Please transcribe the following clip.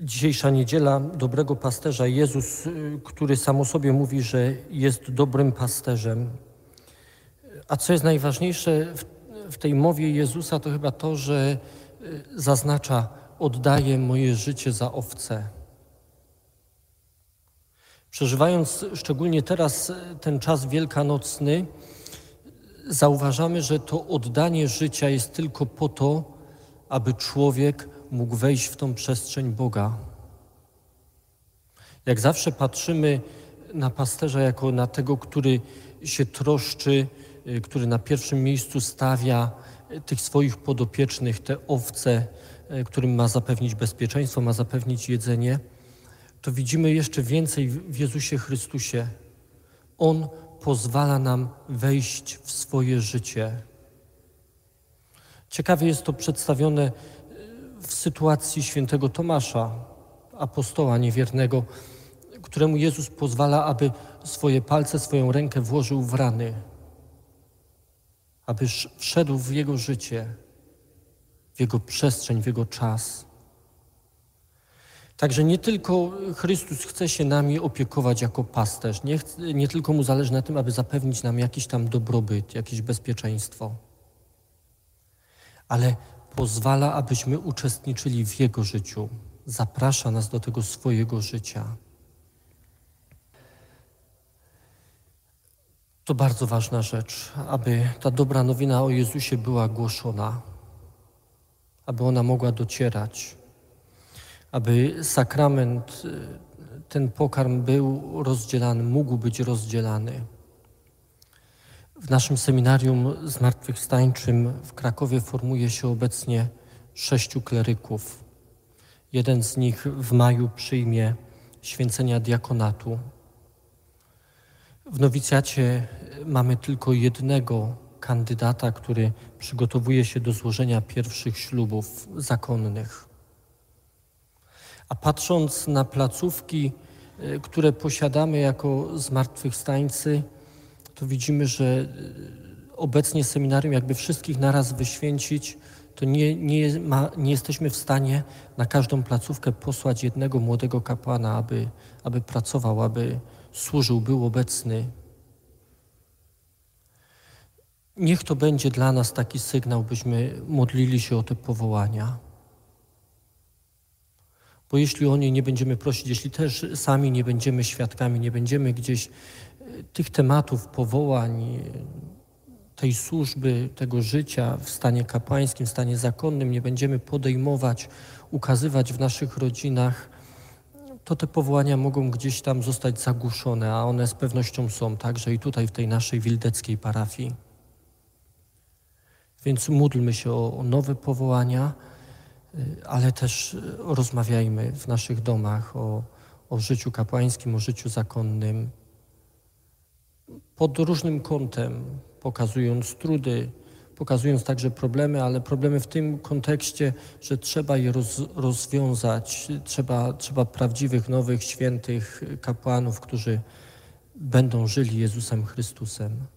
Dzisiejsza niedziela dobrego pasterza, Jezus, który sam o sobie mówi, że jest dobrym pasterzem. A co jest najważniejsze w tej mowie Jezusa, to chyba to, że zaznacza: oddaję moje życie za owce. Przeżywając szczególnie teraz ten czas wielkanocny, zauważamy, że to oddanie życia jest tylko po to, aby człowiek mógł wejść w tą przestrzeń Boga. Jak zawsze patrzymy na pasterza jako na tego, który się troszczy, który na pierwszym miejscu stawia tych swoich podopiecznych, te owce, którym ma zapewnić bezpieczeństwo, ma zapewnić jedzenie, to widzimy jeszcze więcej w Jezusie Chrystusie. On pozwala nam wejść w swoje życie. Ciekawie jest to przedstawione w sytuacji świętego Tomasza, apostoła niewiernego, któremu Jezus pozwala, aby swoje palce, swoją rękę włożył w rany, aby wszedł w jego życie, w jego przestrzeń, w jego czas. Także nie tylko Chrystus chce się nami opiekować jako pasterz, nie tylko Mu zależy na tym, aby zapewnić nam jakiś tam dobrobyt, jakieś bezpieczeństwo, ale pozwala, abyśmy uczestniczyli w Jego życiu. Zaprasza nas do tego swojego życia. To bardzo ważna rzecz, aby ta dobra nowina o Jezusie była głoszona, aby ona mogła docierać, aby sakrament, ten pokarm był rozdzielany, mógł być rozdzielany. W naszym seminarium zmartwychwstańczym w Krakowie formuje się obecnie 6 kleryków. Jeden z nich w maju przyjmie święcenia diakonatu. W nowicjacie mamy tylko jednego kandydata, który przygotowuje się do złożenia pierwszych ślubów zakonnych. A patrząc na placówki, które posiadamy jako zmartwychwstańcy, to widzimy, że obecnie seminarium jakby wszystkich naraz wyświęcić, to nie jesteśmy w stanie na każdą placówkę posłać jednego młodego kapłana, aby pracował, aby służył, był obecny. Niech to będzie dla nas taki sygnał, byśmy modlili się o te powołania. Bo jeśli o nie nie będziemy prosić, jeśli też sami nie będziemy świadkami, nie będziemy gdzieś tych tematów, powołań, tej służby, tego życia w stanie kapłańskim, w stanie zakonnym nie będziemy podejmować, ukazywać w naszych rodzinach, to te powołania mogą gdzieś tam zostać zagłuszone, a one z pewnością są także i tutaj w tej naszej wildeckiej parafii. Więc módlmy się o nowe powołania, ale też rozmawiajmy w naszych domach o życiu kapłańskim, o życiu zakonnym, pod różnym kątem, pokazując trudy, pokazując także problemy, ale problemy w tym kontekście, że trzeba je rozwiązać, trzeba prawdziwych, nowych, świętych kapłanów, którzy będą żyli Jezusem Chrystusem.